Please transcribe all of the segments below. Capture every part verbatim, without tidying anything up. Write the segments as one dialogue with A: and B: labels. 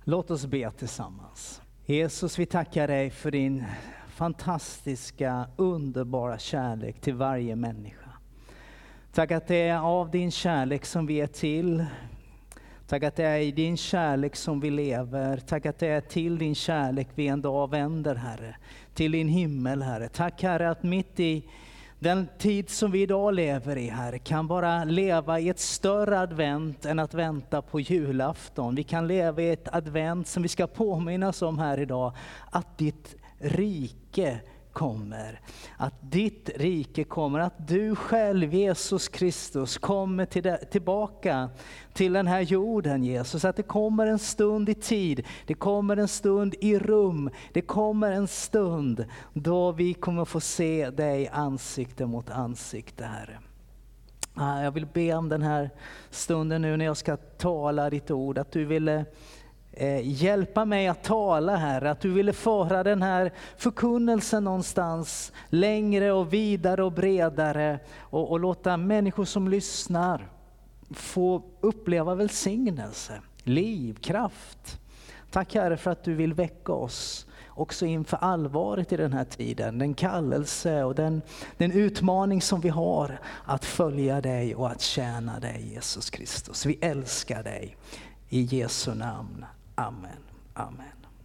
A: Låt oss be tillsammans. Jesus, vi tackar dig för din fantastiska, underbara kärlek till varje människa. Tack att det är av din kärlek som vi är till. Tack att det är i din kärlek som vi lever. Tack att det är till din kärlek vi en dag vänder, Herre. Till din himmel, Herre. Tack, Herre, att mitt i den tid som vi idag lever i, Herre, kan bara leva i ett större advent än att vänta på julafton. Vi kan leva i ett advent som vi ska påminnas om här idag. Att ditt rike kommer. Att ditt rike kommer. Att du själv, Jesus Kristus, kommer till det, tillbaka till den här jorden, Jesus. Att det kommer en stund i tid. Det kommer en stund i rum. Det kommer en stund då vi kommer få se dig ansikte mot ansikte, Herre. Jag vill be om den här stunden nu när jag ska tala ditt ord. Att du ville hjälpa mig att tala, Herre. Att du ville föra den här förkunnelsen någonstans längre och vidare och bredare. Och, och låta människor som lyssnar få uppleva välsignelse, liv, kraft. Tack, Herre, för att du vill väcka oss också inför allvaret i den här tiden. Den kallelse och den, den utmaning som vi har att följa dig och att tjäna dig, Jesus Kristus. Vi älskar dig. I Jesu namn. Amen. Amen.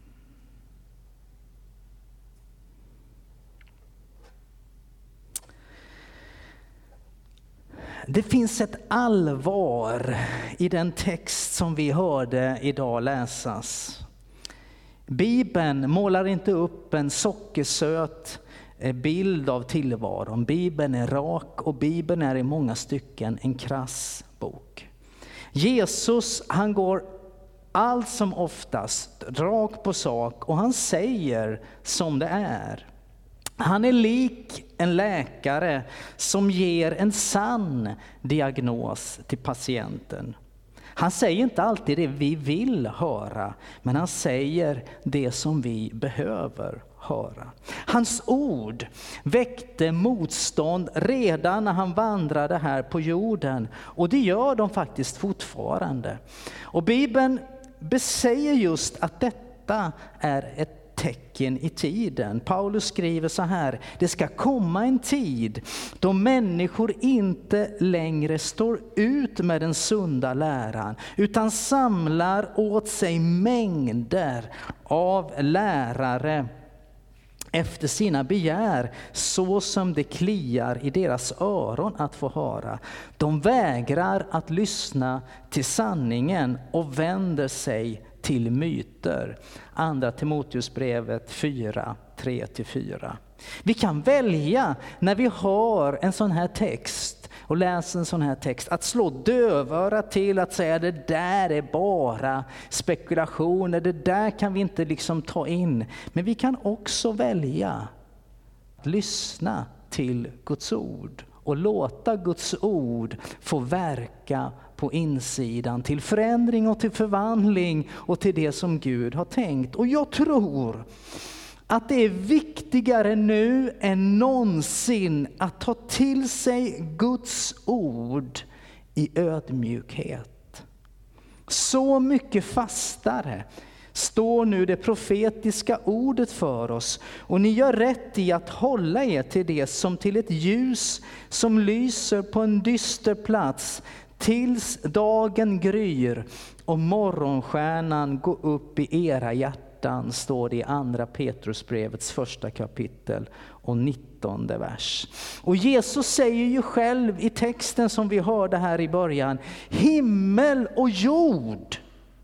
A: Det finns ett allvar i den text som vi hörde idag läsas. Bibeln målar inte upp en sockersöt bild av tillvaron. Bibeln är rak och Bibeln är i många stycken en krass bok. Jesus, han går allt som oftast rakt på sak och han säger som det är. Han är lik en läkare som ger en sann diagnos till patienten. Han säger inte alltid det vi vill höra, men han säger det som vi behöver höra. Hans ord väckte motstånd redan när han vandrade här på jorden, och det gör de faktiskt fortfarande. Och Bibeln besäger just att detta är ett tecken i tiden. Paulus skriver så här: det ska komma en tid då människor inte längre står ut med den sunda läran, utan samlar åt sig mängder av lärare efter sina begär, så som det kliar i deras öron att få höra. De vägrar att lyssna till sanningen och vänder sig till myter. Andra Timoteusbrevet fyra, tre till fyra. Vi kan välja när vi hör en sån här text och läser en sån här text att slå dövöra till, att säga det där är bara spekulationer, det där kan vi inte liksom ta in. Men vi kan också välja att lyssna till Guds ord och låta Guds ord få verka på insidan till förändring och till förvandling och till det som Gud har tänkt. Och jag tror att det är viktigare nu än någonsin att ta till sig Guds ord i ödmjukhet. Så mycket fastare står nu det profetiska ordet för oss, och ni gör rätt i att hålla er till det som till ett ljus som lyser på en dyster plats tills dagen gryr och morgonstjärnan går upp i era hjärtan, står det i andra Petrusbrevets första kapitel och nittonde vers. Och Jesus säger ju själv i texten som vi hörde här i början: himmel och jord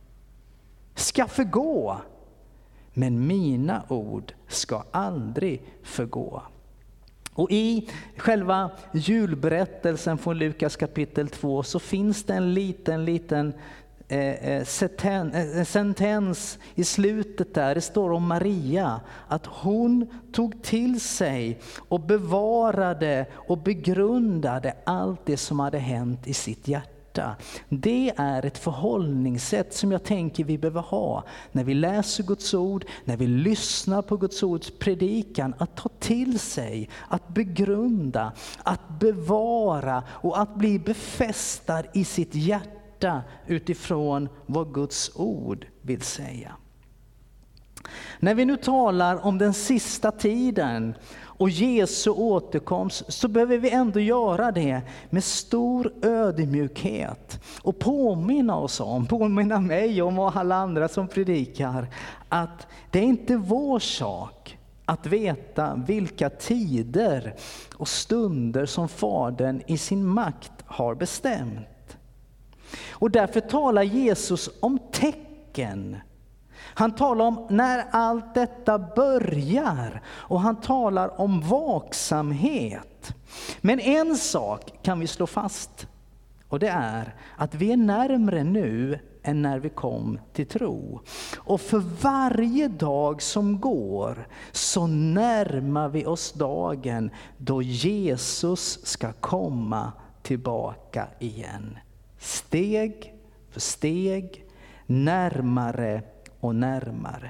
A: ska förgå, men mina ord ska aldrig förgå. Och i själva julberättelsen från Lukas kapitel två så finns det en liten, liten eh, senten, eh, sentens i slutet där. Det står om Maria, att hon tog till sig och bevarade och begrundade allt det som hade hänt i sitt hjärta. Det är ett förhållningssätt som jag tänker vi behöver ha när vi läser Guds ord, när vi lyssnar på Guds ords predikan, att ta till sig, att begrunda, att bevara och att bli befästad i sitt hjärta hjärta utifrån vad Guds ord vill säga. När vi nu talar om den sista tiden och Jesu återkomst, så behöver vi ändå göra det med stor ödmjukhet och påminna oss om, påminna mig om och alla andra som predikar, att det är inte vår sak att veta vilka tider och stunder som Fadern i sin makt har bestämt. Och därför talar Jesus om tecken. Han talar om när allt detta börjar, och han talar om vaksamhet. Men en sak kan vi slå fast, och det är att vi är närmare nu än när vi kom till tro. Och för varje dag som går så närmar vi oss dagen då Jesus ska komma tillbaka igen. Steg för steg, närmare och närmare.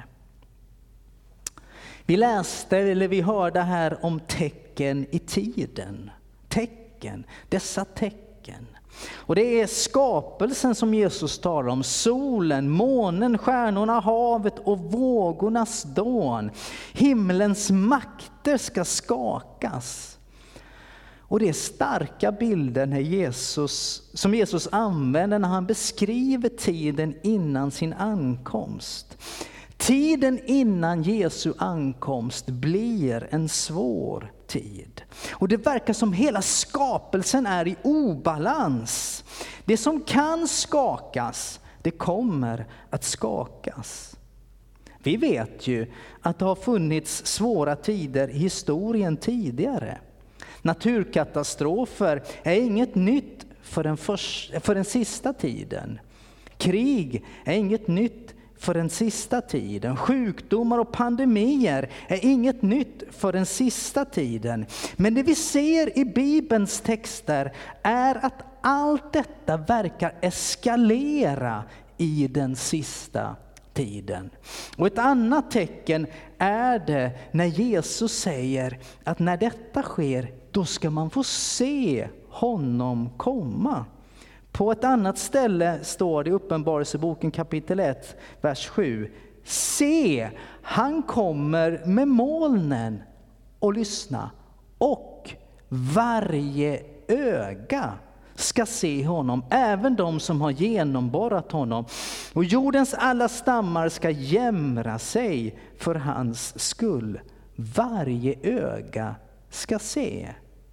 A: Vi läste eller vi hörde här om tecken i tiden. Tecken, dessa tecken. Och det är skapelsen som Jesus talar om. Solen, månen, stjärnorna, havet och vågornas dån. Himlens makter ska skakas. Och det är starka bilder när Jesus, som Jesus använder när han beskriver tiden innan sin ankomst. Tiden innan Jesu ankomst blir en svår tid. Och det verkar som hela skapelsen är i obalans. Det som kan skakas, det kommer att skakas. Vi vet ju att det har funnits svåra tider i historien tidigare. Naturkatastrofer är inget nytt för den, första, för den sista tiden. Krig är inget nytt för den sista tiden. Sjukdomar och pandemier är inget nytt för den sista tiden. Men det vi ser i Bibelns texter är att allt detta verkar eskalera i den sista tiden. Och ett annat tecken är det när Jesus säger att när detta sker, då ska man få se honom komma. På ett annat ställe står det i Uppenbarelseboken kapitel ett, vers sju. Se, han kommer med molnen, och lyssna, och varje öga ska se honom, även de som har genomborrat honom. Och jordens alla stammar ska jämra sig för hans skull. Varje öga ska se.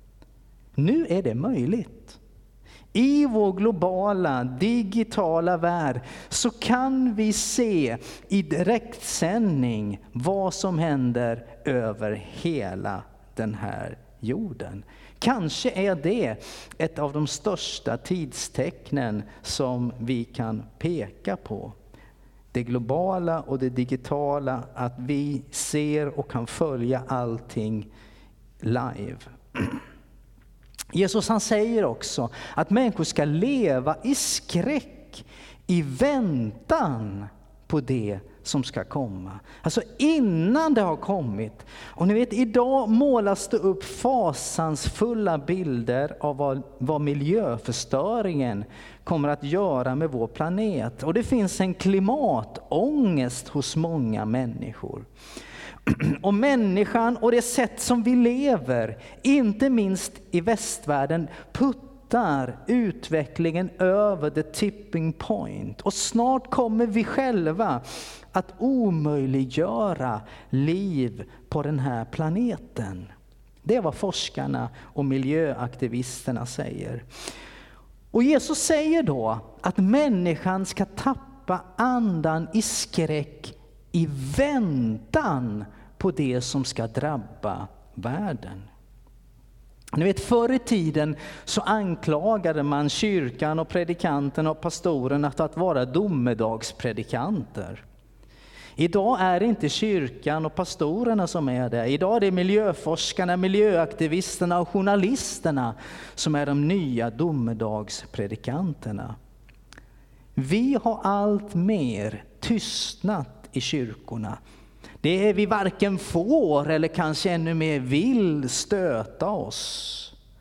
A: Nu är det möjligt. I vår globala, digitala värld så kan vi se i direktsändning vad som händer över hela den här jorden. Kanske är det ett av de största tidstecknen som vi kan peka på. Det globala och det digitala, att vi ser och kan följa allting live. Jesus han säger också att människor ska leva i skräck i väntan på det som ska komma. Alltså innan det har kommit. Och ni vet, idag målas det upp fasansfulla bilder av vad, vad miljöförstöringen kommer att göra med vår planet. Och det finns en klimatångest hos många människor. Och människan och det sätt som vi lever, inte minst i västvärlden, puttar utvecklingen över the tipping point. Och snart kommer vi själva att omöjliggöra liv på den här planeten. Det är vad forskarna och miljöaktivisterna säger. Och Jesus säger då att människan ska tappa andan i skräck i väntan på det som ska drabba världen. Ni vet, förr i tiden så anklagade man kyrkan och predikanterna och pastorerna för att vara domedagspredikanter. Idag är det inte kyrkan och pastorerna som är det. Idag är det miljöforskarna, miljöaktivisterna och journalisterna som är de nya domedagspredikanterna. Vi har allt mer tystnat i kyrkorna. Det är vi varken får eller kanske ännu mer vill stöta oss.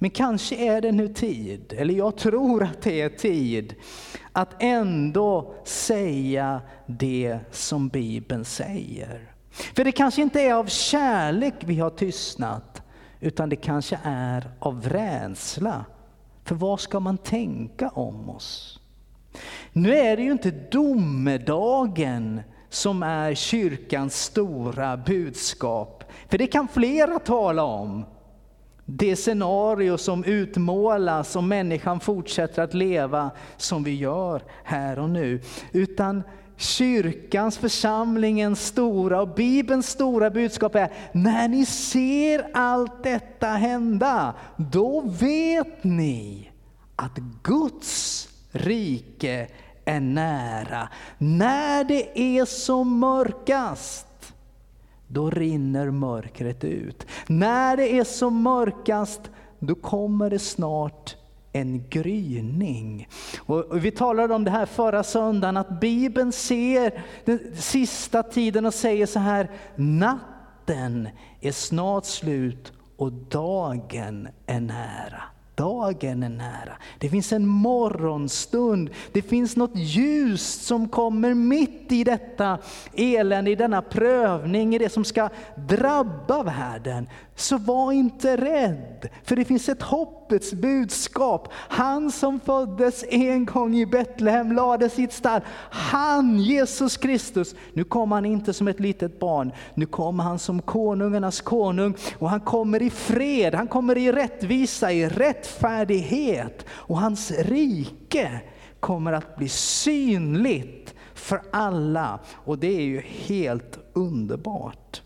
A: Men kanske är det nu tid, eller jag tror att det är tid, att ändå säga det som Bibeln säger. För det kanske inte är av kärlek vi har tystnat, utan det kanske är av rädsla. För vad ska man tänka om oss? Nu är det ju inte domedagen som är kyrkans stora budskap. För det kan flera tala om. Det scenario som utmålas om människan fortsätter att leva som vi gör här och nu. Utan kyrkans, församlingens stora och Bibelns stora budskap är: när ni ser allt detta hända, då vet ni att Guds rike är nära. När det är som mörkast, då rinner mörkret ut. När det är som mörkast, då kommer det snart en gryning. Och vi talade om det här förra söndagen, att Bibeln ser den sista tiden och säger så här: natten är snart slut och dagen är nära. Dagen är nära. Det finns en morgonstund. Det finns något ljus som kommer mitt i detta elände, i denna prövning, i det som ska drabba världen. Så var inte rädd, för det finns ett hoppets budskap. Han som föddes en gång i Betlehem, lade sitt stall. Han, Jesus Kristus, nu kommer han inte som ett litet barn. Nu kommer han som konungarnas konung, och han kommer i fred. Han kommer i rättvisa, i rättfärdighet, och hans rike kommer att bli synligt för alla. Och det är ju helt underbart.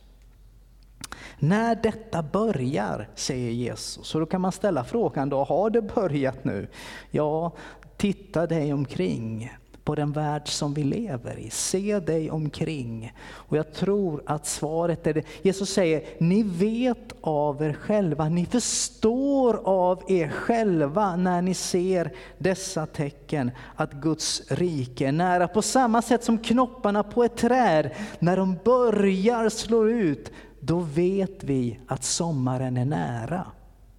A: När detta börjar, säger Jesus. Så då kan man ställa frågan då: har det börjat nu? Ja, titta dig omkring på den värld som vi lever i. Se dig omkring. Och jag tror att svaret är det. Jesus säger: ni vet av er själva, ni förstår av er själva när ni ser dessa tecken att Guds rike är nära. På samma sätt som knopparna på ett träd, när de börjar slå ut, då vet vi att sommaren är nära.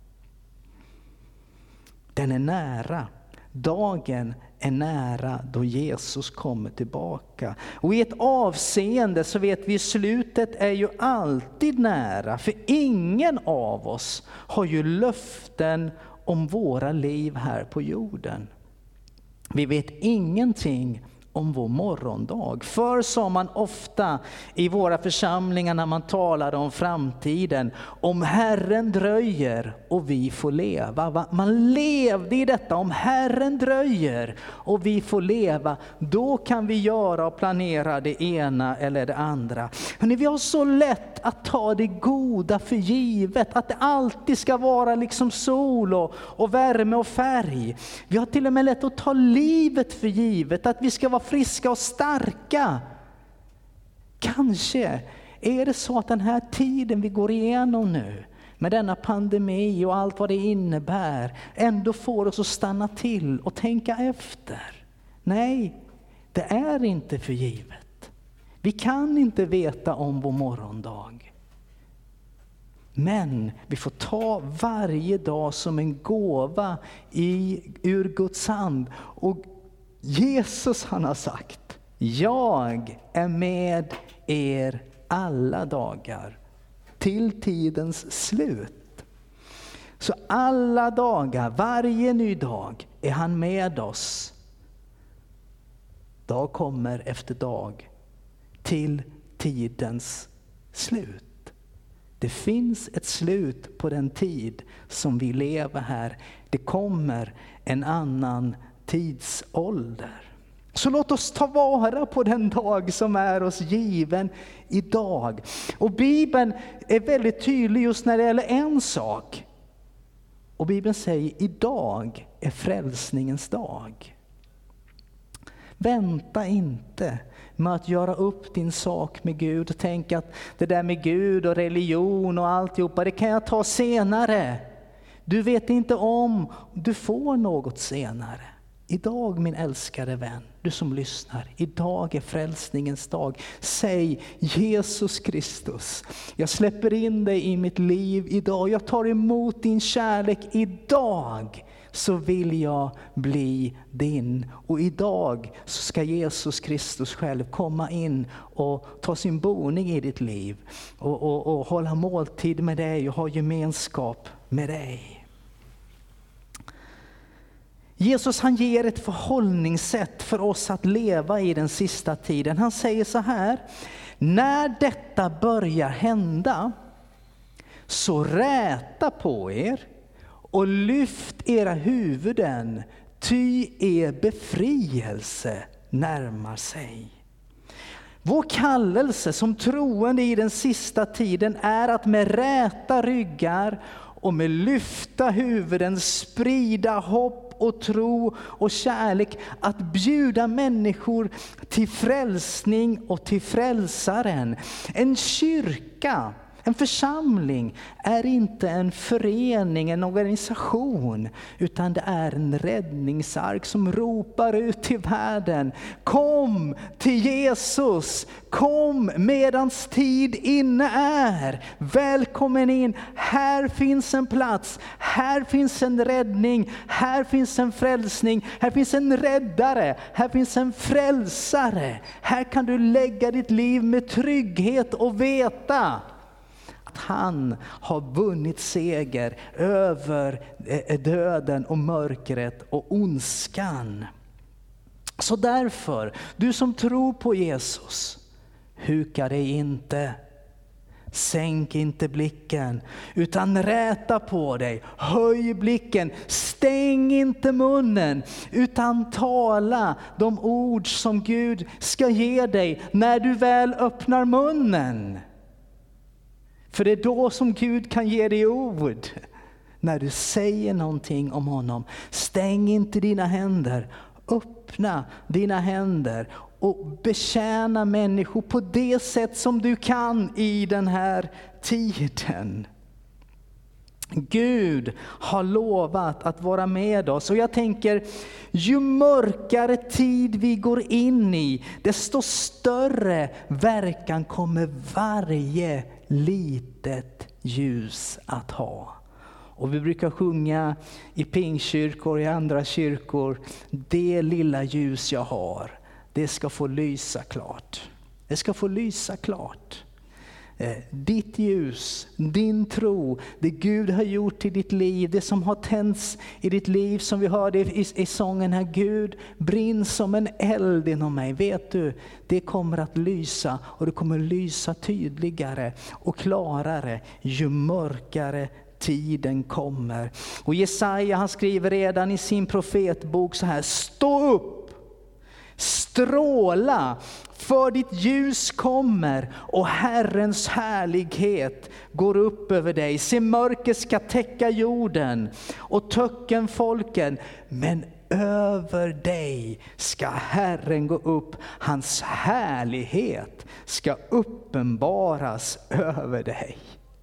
A: Den är nära. Dagen är nära då Jesus kommer tillbaka. Och i ett avseende så vet vi, slutet är ju alltid nära. För ingen av oss har ju löften om våra liv här på jorden. Vi vet ingenting om vår morgondag. Förr sa man ofta i våra församlingar när man talade om framtiden: om Herren dröjer och vi får leva. Man levde i detta: om Herren dröjer och vi får leva, då kan vi göra och planera det ena eller det andra. Hörrni, vi har så lätt att ta det goda för givet, att det alltid ska vara liksom sol och, och värme och färg. Vi har till och med lätt att ta livet för givet, att vi ska vara friska och starka. Kanske är det så att den här tiden vi går igenom nu, med denna pandemi och allt vad det innebär, ändå får oss att stanna till och tänka efter. Nej, det är inte för givet. Vi kan inte veta om vår morgondag. Men vi får ta varje dag som en gåva i, ur Guds hand. Och Jesus, han har sagt: jag är med er alla dagar till tidens slut. Så alla dagar, varje ny dag är han med oss. Dag kommer efter dag till tidens slut. Det finns ett slut på den tid som vi lever här. Det kommer en annan tidsålder. Så låt oss ta vara på den dag som är oss given idag. Och Bibeln är väldigt tydlig just när det gäller en sak. Och Bibeln säger: idag är frälsningens dag. Vänta inte med att göra upp din sak med Gud och tänka att det där med Gud och religion och alltihopa, det kan jag ta senare. Du vet inte om du får något senare. Idag min älskade vän, du som lyssnar, idag är frälsningens dag. Säg Jesus Kristus, jag släpper in dig i mitt liv idag. Jag tar emot din kärlek idag. Så vill jag bli din. Och idag så ska Jesus Kristus själv komma in och ta sin boning i ditt liv. Och, och, och hålla måltid med dig och ha gemenskap med dig. Jesus han ger ett förhållningssätt för oss att leva i den sista tiden. Han säger så här: när detta börjar hända, så räta på er och lyft era huvuden, ty er befrielse närmar sig. Vår kallelse som troende i den sista tiden är att med räta ryggar och med lyfta huvuden sprida hopp och tro och kärlek, att bjuda människor till frälsning och till frälsaren. En kyrka, en församling är inte en förening, en organisation, utan det är en räddningsark som ropar ut till världen: kom till Jesus, kom medans tid inne är. Välkommen in, här finns en plats, här finns en räddning, här finns en frälsning, här finns en räddare, här finns en frälsare. Här kan du lägga ditt liv med trygghet och veta att han har vunnit seger över döden och mörkret och ondskan. Så därför, du som tror på Jesus, huka dig inte. Sänk inte blicken, utan räta på dig. Höj blicken, stäng inte munnen, utan tala de ord som Gud ska ge dig när du väl öppnar munnen. För det är då som Gud kan ge dig ord. När du säger någonting om honom. Stäng inte dina händer. Öppna dina händer. Och betjäna människor på det sätt som du kan i den här tiden. Gud har lovat att vara med oss. Och jag tänker, ju mörkare tid vi går in i, desto större verkan kommer varje litet ljus att ha. Och vi brukar sjunga i pingkyrkor och i andra kyrkor: det lilla ljus jag har, det ska få lysa klart. Det ska få lysa klart. Ditt ljus, din tro, det Gud har gjort i ditt liv, det som har tänts i ditt liv, som vi hörde i, i sången här: Gud, brinn som en eld inom mig. Vet du, det kommer att lysa, och det kommer lysa tydligare och klarare ju mörkare tiden kommer. Och Jesaja, han skriver redan i sin profetbok så här: stå upp, stråla, för ditt ljus kommer och Herrens härlighet går upp över dig. Se, mörker ska täcka jorden och töcken folken, men över dig ska Herren gå upp. Hans härlighet ska uppenbaras över dig.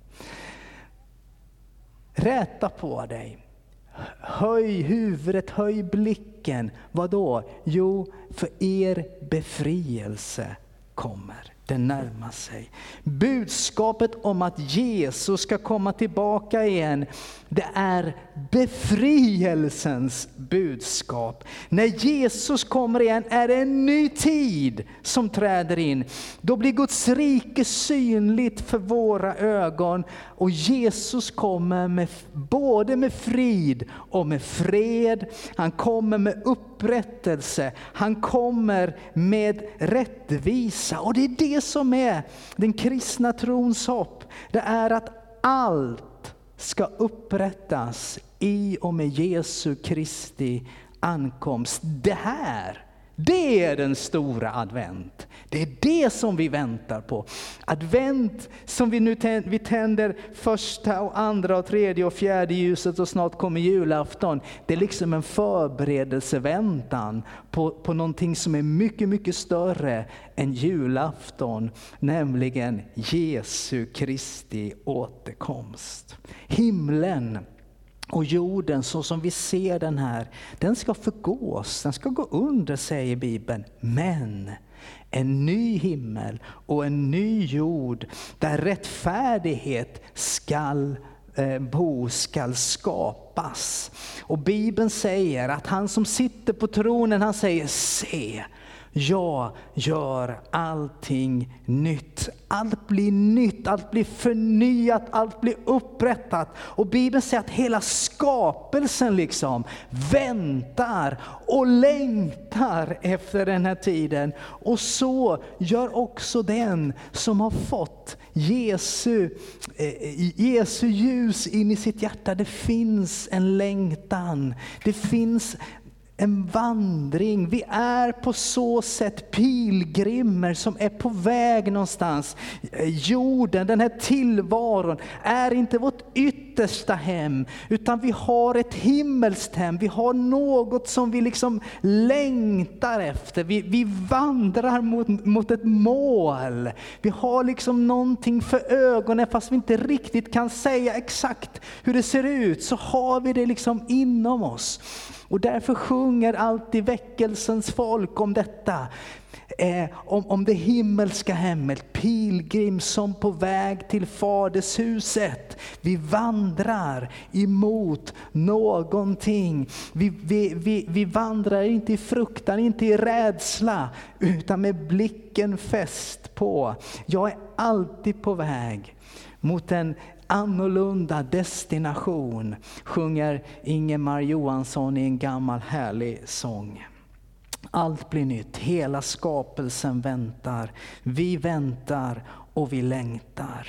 A: Räta på dig. Höj huvudet, höj blicken. Vad då? Jo, för er befrielse kommer. Den närmar sig. Budskapet om att Jesus ska komma tillbaka igen, det är befrielsens budskap. När Jesus kommer igen är det en ny tid som träder in. Då blir Guds rike synligt för våra ögon. Och Jesus kommer med, både med frid och med fred. Han kommer med upprättelse. Han kommer med rättvisa. Och det är det som är den kristna trons hopp. Det är att allt ska upprättas i och med Jesu Kristi ankomst. Det här, det är den stora advent. Det är det som vi väntar på. Advent som vi nu tänder, vi tänder första och andra och tredje och fjärde ljuset, och snart kommer julafton. Det är liksom en förberedelseväntan på, på någonting som är mycket, mycket större än julafton. Nämligen Jesu Kristi återkomst. Himlen Och jorden så som vi ser den här, den ska förgås, den ska gå under, säger Bibeln. Men en ny himmel och en ny jord där rättfärdighet skall eh, bo, skall skapas. Och Bibeln säger att han som sitter på tronen, han säger: se, jag gör allting nytt. Allt blir nytt, allt blir förnyat, allt blir upprättat. Och Bibeln säger att hela skapelsen liksom väntar och längtar efter den här tiden. Och så gör också den som har fått Jesu, eh, Jesu ljus in i sitt hjärta. Det finns en längtan, det finns en vandring. Vi är på så sätt pilgrimer som är på väg någonstans. Jorden, den här tillvaron, är inte vårt yttersta hem, utan vi har ett himmelskt hem. Vi har något som vi liksom längtar efter. Vi, vi vandrar mot, mot ett mål. Vi har liksom någonting för ögonen, fast vi inte riktigt kan säga exakt hur det ser ut, så har vi det liksom inom oss. Och därför sjunger alltid väckelsens folk om detta. Eh, om, om det himmelska hemmet, pilgrim som på väg till fadershuset. Vi vandrar emot någonting. Vi, vi, vi, vi vandrar inte i fruktan, inte i rädsla, utan med blicken fäst på: jag är alltid på väg mot en annorlunda destination, sjunger Ingemar Johansson i en gammal härlig sång. Allt blir nytt, hela skapelsen väntar. Vi väntar och vi längtar.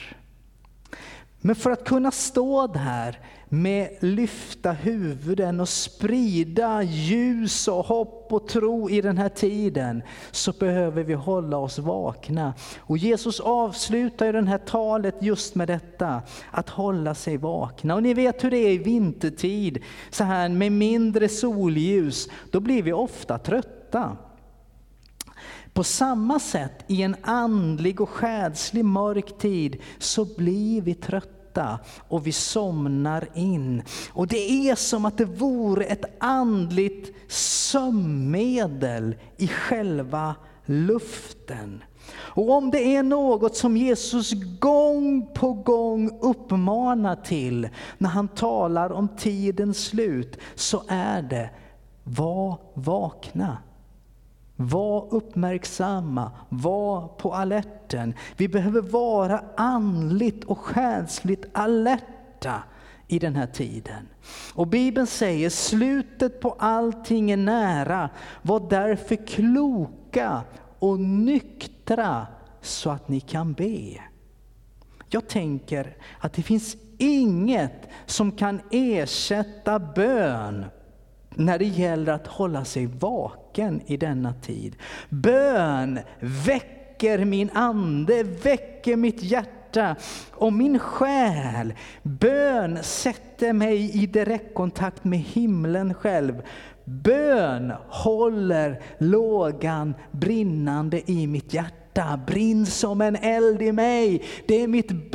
A: Men för att kunna stå där med lyfta huvuden och sprida ljus och hopp och tro i den här tiden, så behöver vi hålla oss vakna. Och Jesus avslutar ju det här talet just med detta, att hålla sig vakna. Och ni vet hur det är i vintertid, så här med mindre solljus, då blir vi ofta trötta. På samma sätt i en andlig och själslig mörk tid så blir vi trötta och vi somnar in. Och det är som att det vore ett andligt sömnmedel i själva luften. Och om det är något som Jesus gång på gång uppmanar till när han talar om tidens slut, så är det: var vakna. Var uppmärksamma, var på alerten. Vi behöver vara andligt och själsligt alerta i den här tiden. Och Bibeln säger: slutet på allting är nära. Var därför kloka och nyktra så att ni kan be. Jag tänker att det finns inget som kan ersätta bön när det gäller att hålla sig vaken i denna tid. Bön väcker min ande, väcker mitt hjärta och min själ. Bön sätter mig i direktkontakt med himlen själv. Bön håller lågan brinnande i mitt hjärta. Brinn som en eld i mig. Det är mitt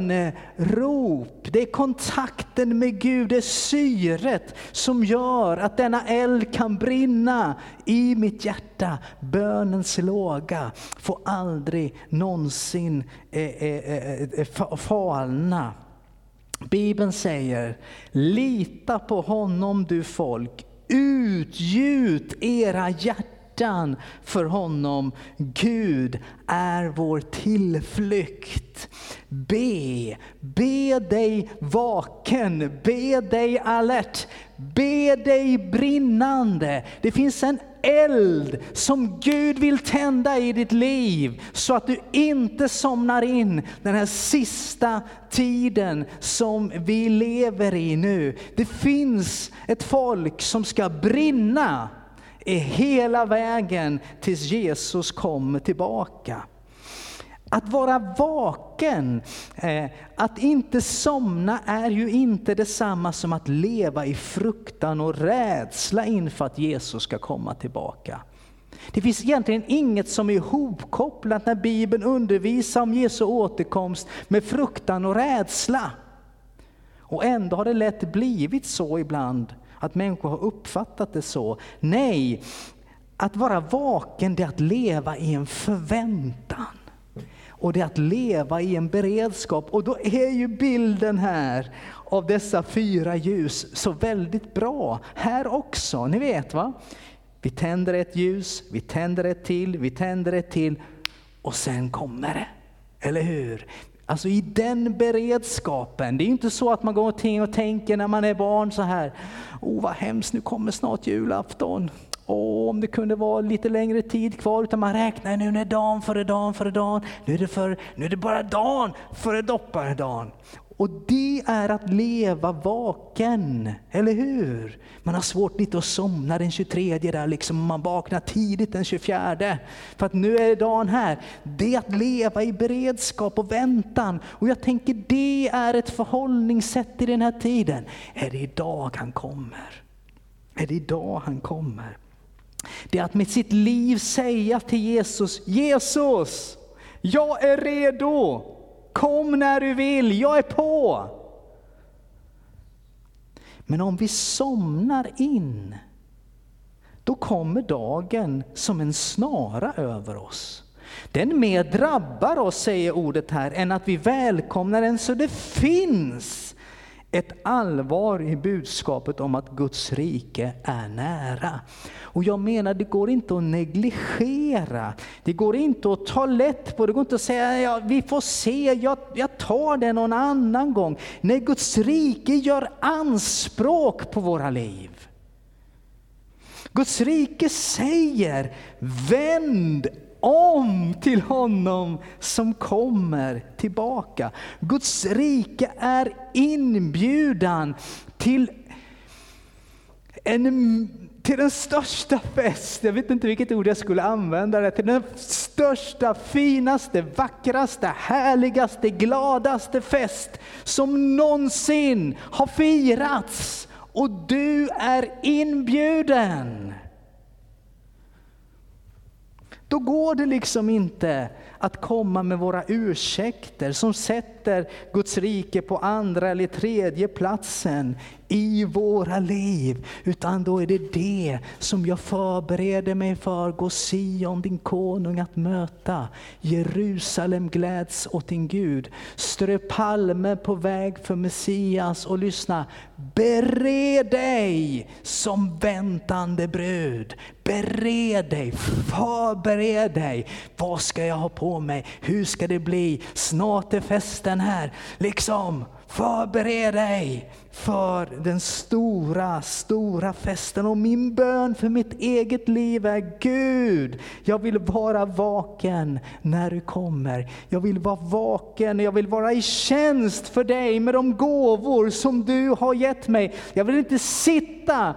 A: bönerop. Det är kontakten med Gud. Det är syret som gör att denna eld kan brinna i mitt hjärta. Bönens låga får aldrig någonsin eh, eh, eh, falna. Bibeln säger: lita på honom du folk. Utgjut era hjärtan för honom. Gud är vår tillflykt. Be, be dig vaken, be dig alert, be dig brinnande. Det finns en eld som Gud vill tända i ditt liv, så att du inte somnar in den här sista tiden som vi lever i nu. Det finns ett folk som ska brinna i hela vägen tills Jesus kommer tillbaka. Att vara vaken, eh, att inte somna, är ju inte detsamma som att leva i fruktan och rädsla inför att Jesus ska komma tillbaka. Det finns egentligen inget som är ihopkopplat när Bibeln undervisar om Jesu återkomst med fruktan och rädsla. Och ändå har det lätt blivit så ibland att människor har uppfattat det så. Nej, att vara vaken, det är att leva i en förväntan. Och det är att leva i en beredskap. Och då är ju bilden här av dessa fyra ljus så väldigt bra. Här också, ni vet va? Vi tänder ett ljus, vi tänder ett till, vi tänder ett till. Och sen kommer det, eller hur? Alltså i den beredskapen. Det är inte så att man går omkring och tänker när man är barn så här. Åh vad hemskt, nu kommer snart julafton. Åh, om det kunde vara lite längre tid kvar, utan man räknar nu när dagen före dagen före dagen. Nu är det, för, nu är det bara dagen före dopparedagen. Och det är att leva vaken, eller hur? Man har svårt lite att somna den tjugotredje där liksom, man vaknar tidigt den tjugofjärde. För att nu är dagen här. Det är att leva i beredskap och väntan. Och jag tänker det är ett förhållningssätt i den här tiden. Är det idag han kommer? Är det idag han kommer? Det är att med sitt liv säga till Jesus: Jesus, jag är redo. Kom när du vill, jag är på. Men om vi somnar in, då kommer dagen som en snara över oss. Den mer drabbar oss, säger ordet här, än att vi välkomnar den. Så det finns ett allvar i budskapet om att Guds rike är nära. Och jag menar, det går inte att negligera. Det går inte att ta lätt på det. Det går inte att säga, ja, vi får se, jag, jag tar det någon annan gång. När Guds rike gör anspråk på våra liv. Guds rike säger, vänd om till honom som kommer tillbaka. Guds rike är inbjudan till en till den största fest. Jag vet inte vilket ord jag skulle använda det. Till den största, finaste, vackraste, härligaste, gladaste fest som någonsin har firats. Och du är inbjuden. Då går det liksom inte att komma med våra ursäkter som sätter Guds rike på andra eller tredje platsen i våra liv. Utan då är det det som jag förbereder mig för. Gå Sion din konung att möta. Jerusalem gläds åt din Gud. Strö palmer på väg för Messias och lyssna. Bered dig som väntande brud. Bered dig, förbered dig. Vad ska jag ha på mig? Hur ska det bli? Snart är festen här. Liksom, förbered dig för den stora, stora festen. Och min bön för mitt eget liv är: Gud, jag vill vara vaken när du kommer. Jag vill vara vaken, jag vill vara i tjänst för dig med de gåvor som du har gett mig. Jag vill inte sitta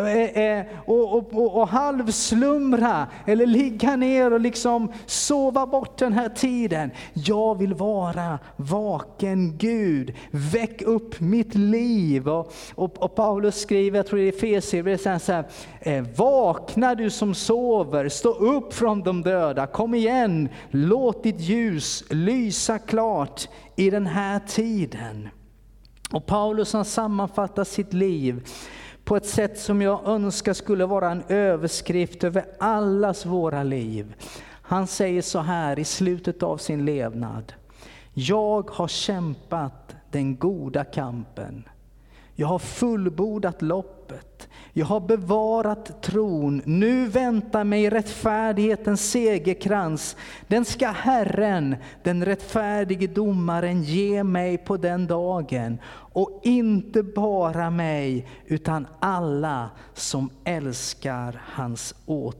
A: och, och, och, och halvslumra eller ligga ner och liksom sova bort den här tiden. Jag vill vara vaken. Gud, väck upp mitt liv. Och, och, och Paulus skriver, jag tror det är Efesierbrevet, så här: eh, vakna du som sover, stå upp från de döda, kom igen, låt ditt ljus lysa klart i den här tiden. Och Paulus han sammanfattar sitt liv på ett sätt som jag önskar skulle vara en överskrift över allas våra liv. Han säger så här i slutet av sin levnad: jag har kämpat den goda kampen. Jag har fullbordat loppet. Jag har bevarat tron. Nu väntar mig rättfärdighetens segerkrans. Den ska Herren, den rättfärdige domaren, ge mig på den dagen. Och inte bara mig, utan alla som älskar hans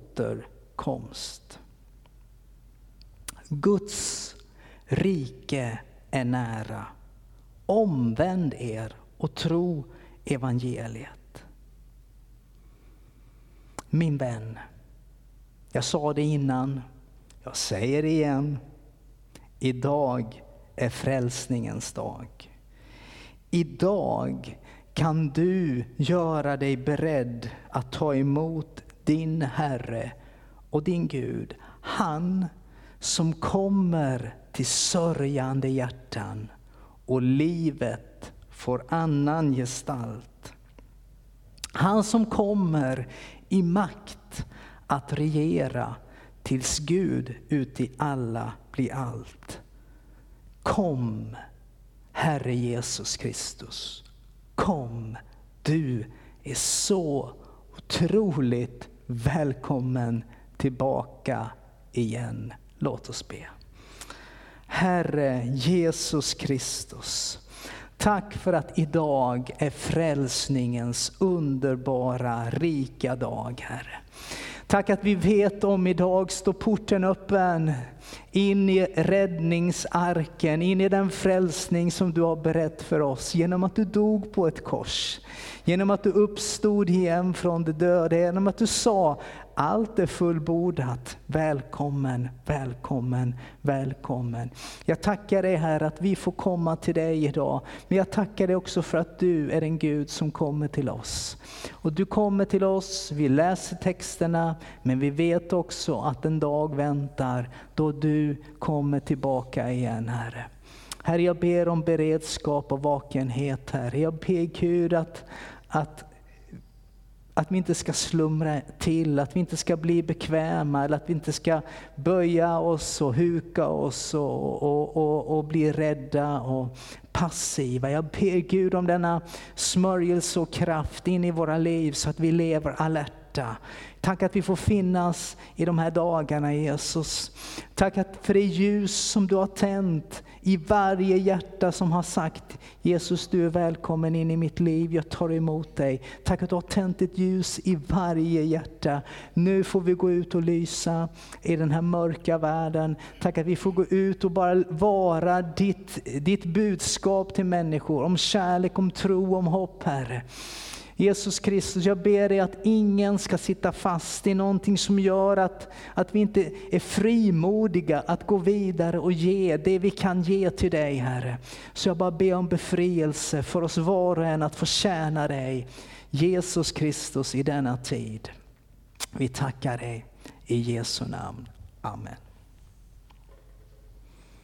A: återkomst. Guds rike är nära. Omvänd er och tro evangeliet. Min vän, jag sa det innan, jag säger det igen. Idag är frälsningens dag. Idag kan du göra dig beredd att ta emot din Herre och din Gud. Han som kommer till sörjande hjärtan och livet får annan gestalt. Han som kommer i makt att regera tills Gud uti alla blir allt. Kom, Herre Jesus Kristus. Kom, du är så otroligt välkommen tillbaka igen. Låt oss be. Herre Jesus Kristus, tack för att idag är frälsningens underbara, rika dag, Herre. Tack att vi vet om idag står porten öppen in i räddningsarken, in i den frälsning som du har berett för oss genom att du dog på ett kors. Genom att du uppstod igen från de döda, genom att du sa allt är fullbordat. Välkommen, välkommen, välkommen. Jag tackar dig, Herre, att vi får komma till dig idag. Men jag tackar dig också för att du är en Gud som kommer till oss. Och du kommer till oss, vi läser texterna, men vi vet också att en dag väntar då du kommer tillbaka igen, Herre. Herre, jag ber om beredskap och vakenhet, Herre. Jag ber Gud att, att, att vi inte ska slumra till, att vi inte ska bli bekväma, eller att vi inte ska böja oss och huka oss och, och, och, och bli rädda och passiva. Jag ber Gud om denna smörjelse och kraft in i våra liv så att vi lever alerta. Tack att vi får finnas i de här dagarna, Jesus. Tack att för det ljus som du har tänt i varje hjärta som har sagt: Jesus, du är välkommen in i mitt liv, jag tar emot dig. Tack att du har tänt ett ljus i varje hjärta. Nu får vi gå ut och lysa i den här mörka världen. Tack att vi får gå ut och bara vara ditt, ditt budskap till människor om kärlek, om tro, om hopp, Herre. Jesus Kristus, jag ber dig att ingen ska sitta fast i någonting som gör att, att vi inte är frimodiga att gå vidare och ge det vi kan ge till dig, Herre. Så jag bara ber om befrielse för oss var och en att få tjäna dig, Jesus Kristus, i denna tid. Vi tackar dig i Jesu namn. Amen.